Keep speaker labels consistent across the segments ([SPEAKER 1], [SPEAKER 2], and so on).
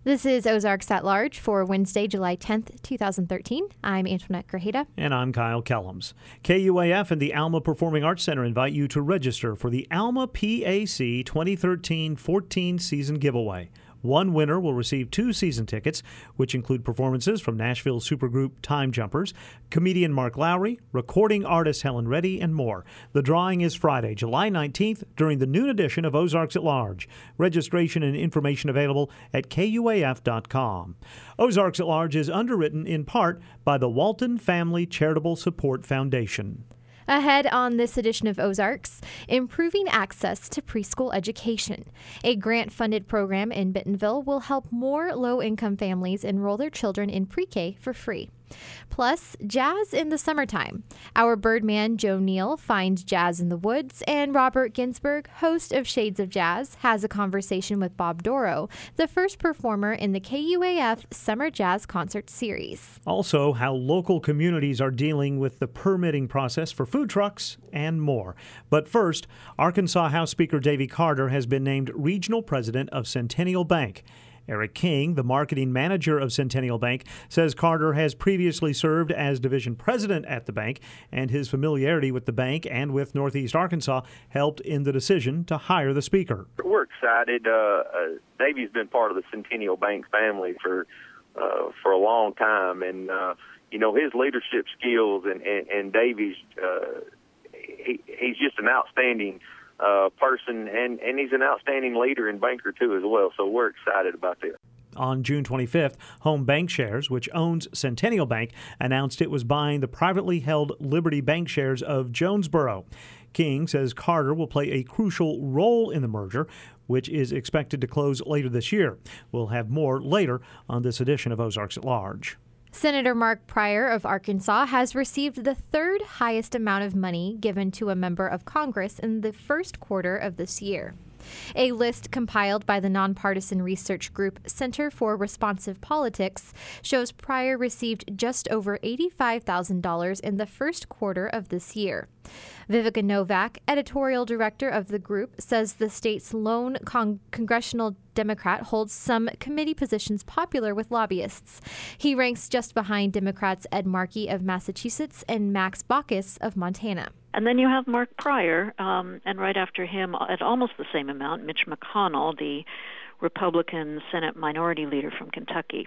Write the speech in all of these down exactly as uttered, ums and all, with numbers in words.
[SPEAKER 1] This is Ozarks at Large for Wednesday, July tenth, twenty thirteen. I'm Antoinette Grajeda.
[SPEAKER 2] And I'm Kyle Kellums. K U A F and the Alma Performing Arts Center invite you to register for the Alma P A C twenty thirteen fourteen season giveaway. One winner will receive two season tickets, which include performances from Nashville supergroup Time Jumpers, comedian Mark Lowry, recording artist Helen Reddy, and more. The drawing is Friday, July nineteenth, during the noon edition of Ozarks at Large. Registration and information available at K U A F dot com. Ozarks at Large is underwritten in part by the Walton Family Charitable Support Foundation.
[SPEAKER 1] Ahead on this edition of Ozarks, improving access to preschool education. A grant-funded program in Bentonville will help more low-income families enroll their children in pre-K for free. Plus, jazz in the summertime. Our Birdman Joe Neal finds jazz in the woods, and Robert Ginsburg, host of Shades of Jazz, has a conversation with Bob Doro, the first performer in the K U A F Summer Jazz Concert Series.
[SPEAKER 2] Also, how local communities are dealing with the permitting process for food trucks and more. But first, Arkansas House Speaker Davy Carter has been named Regional President of Centennial Bank. Eric King, the marketing manager of Centennial Bank, says Carter has previously served as division president at the bank, and his familiarity with the bank and with Northeast Arkansas helped in the decision to hire the speaker.
[SPEAKER 3] We're excited. Uh, uh, Davy's been part of the Centennial Bank family for uh, for a long time, and uh, you know his leadership skills and and, and Davy's uh, he, he's just an outstanding Uh, person, and, and he's an outstanding leader and banker, too, as well. So we're excited about this.
[SPEAKER 2] On June twenty-fifth, Home Bank Shares, which owns Centennial Bank, announced it was buying the privately held Liberty Bank shares of Jonesboro. King says Carter will play a crucial role in the merger, which is expected to close later this year. We'll have more later on this edition of Ozarks at Large.
[SPEAKER 1] Senator Mark Pryor of Arkansas has received the third highest amount of money given to a member of Congress in the first quarter of this year. A list compiled by the nonpartisan research group Center for Responsive Politics shows Pryor received just over eighty-five thousand dollars in the first quarter of this year. Vivica Novak, editorial director of the group, says the state's lone con- congressional Democrat holds some committee positions popular with lobbyists. He ranks just behind Democrats Ed Markey of Massachusetts and Max Baucus of Montana.
[SPEAKER 4] And then you have Mark Pryor, um, and right after him, at almost the same amount, Mitch McConnell, the Republican Senate Minority Leader from Kentucky.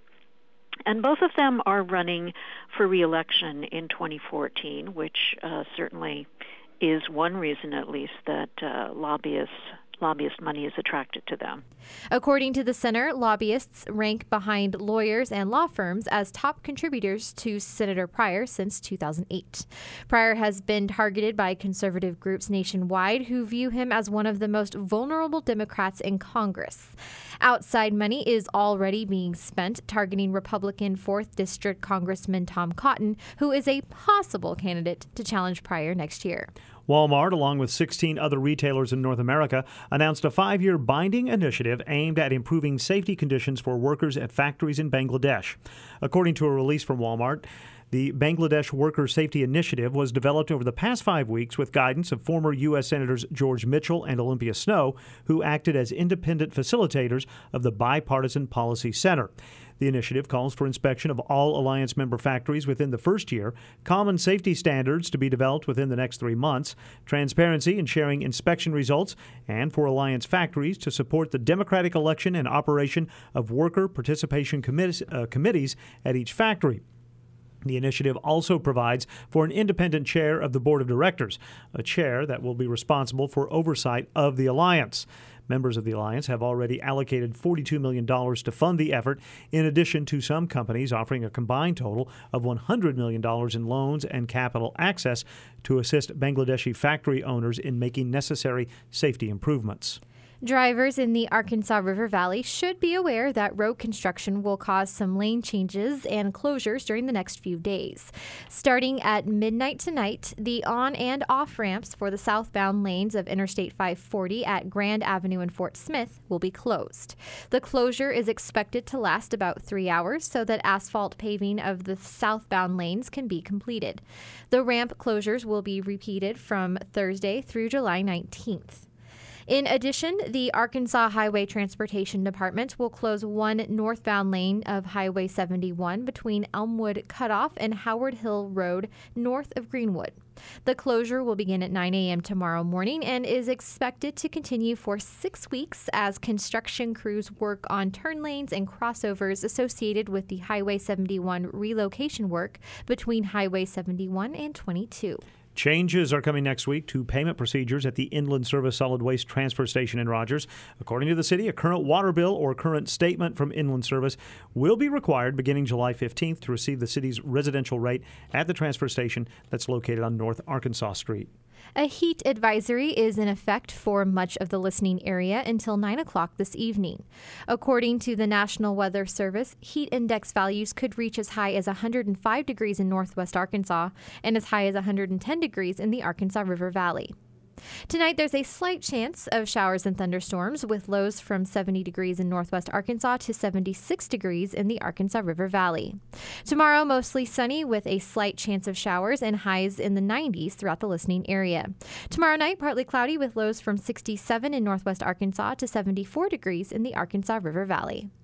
[SPEAKER 4] And both of them are running for re-election in twenty fourteen, which uh, certainly is one reason, at least, that uh, lobbyists lobbyist money is attracted to them.
[SPEAKER 1] According to the center, lobbyists rank behind lawyers and law firms as top contributors to Senator Pryor since two thousand eight. Pryor has been targeted by conservative groups nationwide who view him as one of the most vulnerable Democrats in Congress. Outside money is already being spent targeting Republican fourth District Congressman Tom Cotton, who is a possible candidate to challenge Pryor next year.
[SPEAKER 2] Walmart, along with sixteen other retailers in North America, announced a five-year binding initiative aimed at improving safety conditions for workers at factories in Bangladesh. According to a release from Walmart, the Bangladesh Worker Safety Initiative was developed over the past five weeks with guidance of former U S. Senators George Mitchell and Olympia Snowe, who acted as independent facilitators of the Bipartisan Policy Center. The initiative calls for inspection of all Alliance member factories within the first year, common safety standards to be developed within the next three months, transparency in sharing inspection results, and for Alliance factories to support the democratic election and operation of worker participation committees, uh, committees at each factory. The initiative also provides for an independent chair of the board of directors, a chair that will be responsible for oversight of the Alliance. Members of the Alliance have already allocated forty-two million dollars to fund the effort, in addition to some companies offering a combined total of one hundred million dollars in loans and capital access to assist Bangladeshi factory owners in making necessary safety improvements.
[SPEAKER 1] Drivers in the Arkansas River Valley should be aware that road construction will cause some lane changes and closures during the next few days. Starting at midnight tonight, the on- and off-ramps for the southbound lanes of Interstate five forty at Grand Avenue in Fort Smith will be closed. The closure is expected to last about three hours so that asphalt paving of the southbound lanes can be completed. The ramp closures will be repeated from Thursday through July nineteenth. In addition, the Arkansas Highway Transportation Department will close one northbound lane of Highway seventy-one between Elmwood Cutoff and Howard Hill Road north of Greenwood. The closure will begin at nine a.m. tomorrow morning and is expected to continue for six weeks as construction crews work on turn lanes and crossovers associated with the Highway seventy-one relocation work between Highway seventy-one and twenty-two.
[SPEAKER 2] Changes are coming next week to payment procedures at the Inland Service Solid Waste Transfer Station in Rogers. According to the city, a current water bill or current statement from Inland Service will be required beginning July fifteenth to receive the city's residential rate at the transfer station that's located on North Arkansas Street.
[SPEAKER 1] A heat advisory is in effect for much of the listening area until nine o'clock this evening. According to the National Weather Service, heat index values could reach as high as one hundred five degrees in northwest Arkansas and as high as one hundred ten degrees in the Arkansas River Valley. Tonight, there's a slight chance of showers and thunderstorms with lows from seventy degrees in northwest Arkansas to seventy-six degrees in the Arkansas River Valley. Tomorrow, mostly sunny with a slight chance of showers and highs in the nineties throughout the listening area. Tomorrow night, partly cloudy with lows from sixty-seven in northwest Arkansas to seventy-four degrees in the Arkansas River Valley.